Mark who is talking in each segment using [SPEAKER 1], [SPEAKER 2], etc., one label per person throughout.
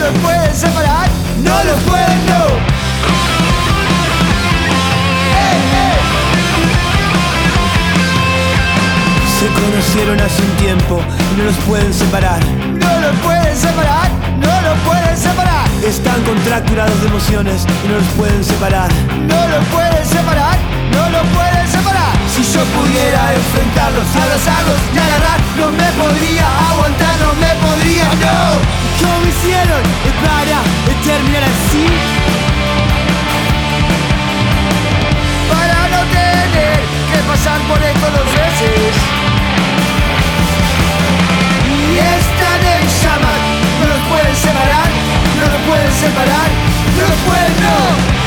[SPEAKER 1] los pueden separar, no los pueden, no.
[SPEAKER 2] Se conocieron hace un tiempo y no los pueden separar.
[SPEAKER 1] No los pueden separar, no los pueden separar.
[SPEAKER 2] Están contracturados de emociones y no los pueden separar.
[SPEAKER 1] No los pueden separar, no los pueden separar.
[SPEAKER 2] Si yo pudiera enfrentarlos,
[SPEAKER 1] Abrazarlos y agarrar, no me podría aguantar, no me podría, no.
[SPEAKER 2] ¿cómo hicieron para terminar así?
[SPEAKER 1] Para no tener que pasar por esto dos veces. Y están en llamas, no los pueden separar, no los pueden separar, no los pueden, no.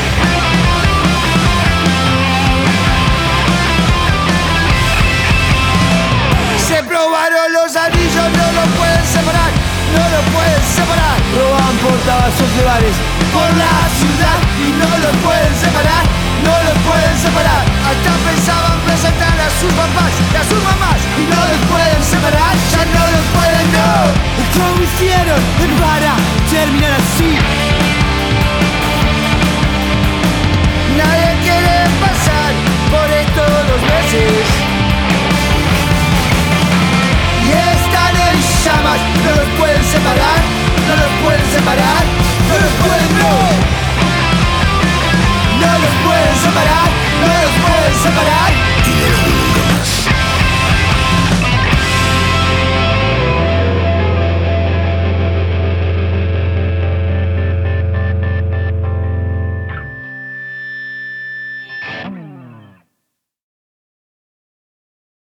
[SPEAKER 1] Se probaron los anillos, no los pueden separar, no los pueden separar.
[SPEAKER 2] Roban portavasos de bares
[SPEAKER 1] Por la ciudad y no los pueden separar, no los pueden separar. Hasta pensaban presentar a sus papás y a sus mamás y no los pueden separar, ya no los pueden, no.
[SPEAKER 2] ¿cómo hicieron para terminar así?